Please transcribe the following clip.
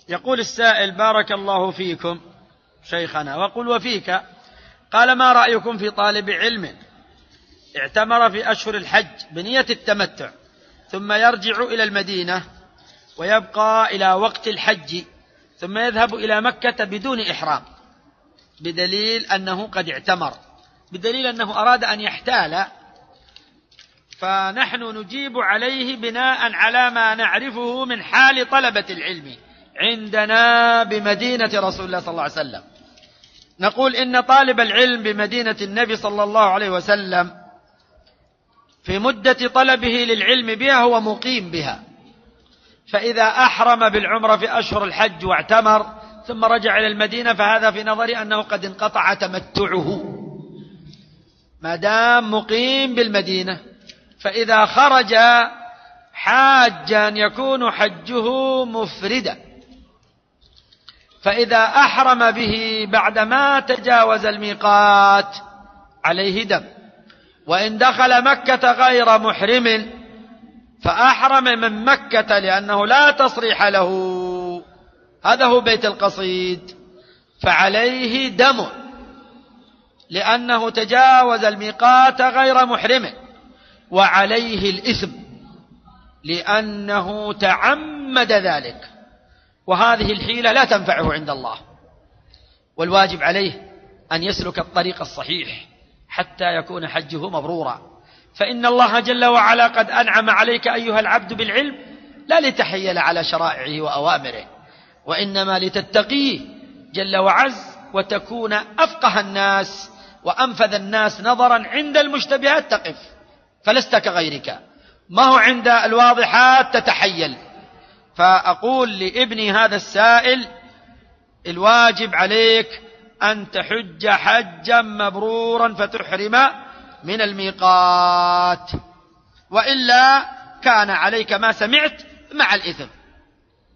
يقول السائل: بارك الله فيكم شيخنا وقل وفيك، قال: ما رأيكم في طالب علم اعتمر في أشهر الحج بنية التمتع ثم يرجع إلى المدينة ويبقى إلى وقت الحج ثم يذهب إلى مكة بدون إحرام، بدليل أنه قد اعتمر، بدليل أنه أراد أن يحتال؟ فنحن نجيب عليه بناء على ما نعرفه من حال طلبة العلم عندنا بمدينة رسول الله صلى الله عليه وسلم. نقول إن طالب العلم بمدينة النبي صلى الله عليه وسلم في مدة طلبه للعلم بها هو مقيم بها، فإذا أحرم بالعمرة في أشهر الحج واعتمر ثم رجع إلى المدينة فهذا في نظري أنه قد انقطع تمتعه ما دام مقيم بالمدينة. فإذا خرج حاجا يكون حجه مفردا، فإذا أحرم به بعدما تجاوز الميقات عليه دم. وإن دخل مكة غير محرم فأحرم من مكة لأنه لا تصريح له، هذا هو بيت القصيد، فعليه دم لأنه تجاوز الميقات غير محرم، وعليه الإثم لأنه تعمد ذلك، وهذه الحيلة لا تنفعه عند الله. والواجب عليه أن يسلك الطريق الصحيح حتى يكون حجه مبرورا، فإن الله جل وعلا قد أنعم عليك أيها العبد بالعلم لا لتحيل على شرائعه وأوامره، وإنما لتتقيه جل وعز وتكون أفقه الناس وأنفذ الناس نظرا عند المشتبهات تقف، فلست كغيرك، ما هو عند الواضحات تتحيل. فأقول لابني هذا السائل: الواجب عليك أن تحج حجا مبرورا فتحرم من الميقات، وإلا كان عليك ما سمعت مع الإثم.